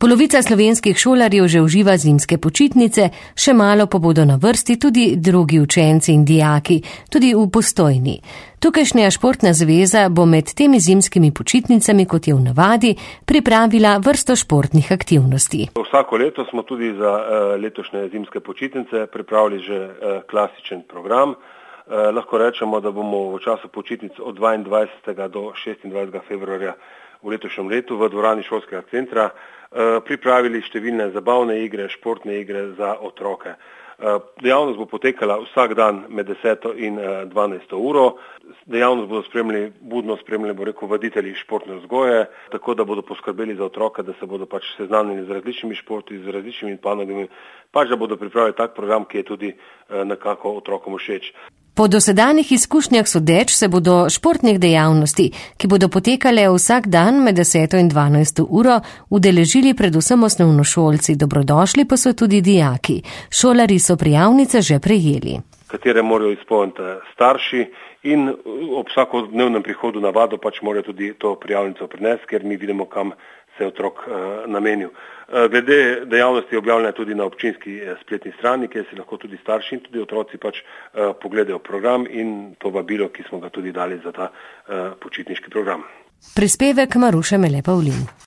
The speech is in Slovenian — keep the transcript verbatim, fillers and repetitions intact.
Polovica slovenskih šolarjev že uživa zimske počitnice, še malo pa bodo na vrsti tudi drugi učenci in dijaki, tudi v Postojni. Tukajšnja športna zveza bo med temi zimskimi počitnicami, kot je v navadi, pripravila vrsto športnih aktivnosti. Vsako leto smo tudi za letošnje zimske počitnice pripravili že klasičen program. Lahko rečemo, da bomo v času počitnic od dvaindvajsetega do šestindvajsetega februarja v letošnjem letu v dvorani šolskega centra pripravili številne zabavne igre, športne igre za otroke. Dejavnost bo potekala vsak dan med deseto in dvanajsto uro. Dejavnost bodo spremljali, budno spremljali, bo rekel, voditelji športne vzgoje, tako da bodo poskrbeli za otroka, da se bodo pač seznanili z različnimi športi, z različnimi panogami, pač da bodo pripravili tak program, ki je tudi nekako otrokom všeč. Po dosedanjih izkušnjah sodeč se bodo športnih dejavnosti, ki bodo potekale vsak dan med deseto in dvanajsto uro, udeležili predvsem osnovnošolci, dobrodošli pa so tudi dijaki. Šolarji so prijavnice že prejeli. Katere morajo izpolniti starši in ob vsakodnevnem prihodu na vado pač morajo tudi to prijavnico prinesti, ker mi vidimo, kam se je otrok uh, namenil. Uh, glede dejavnosti je objavljena tudi na občinski uh, spletni strani, kjer si lahko tudi starši in tudi otroci pač uh, pogledajo program in to vabilo, ki smo ga tudi dali za ta uh, počitniški program. Prispevek Maruše Mele Pavlin.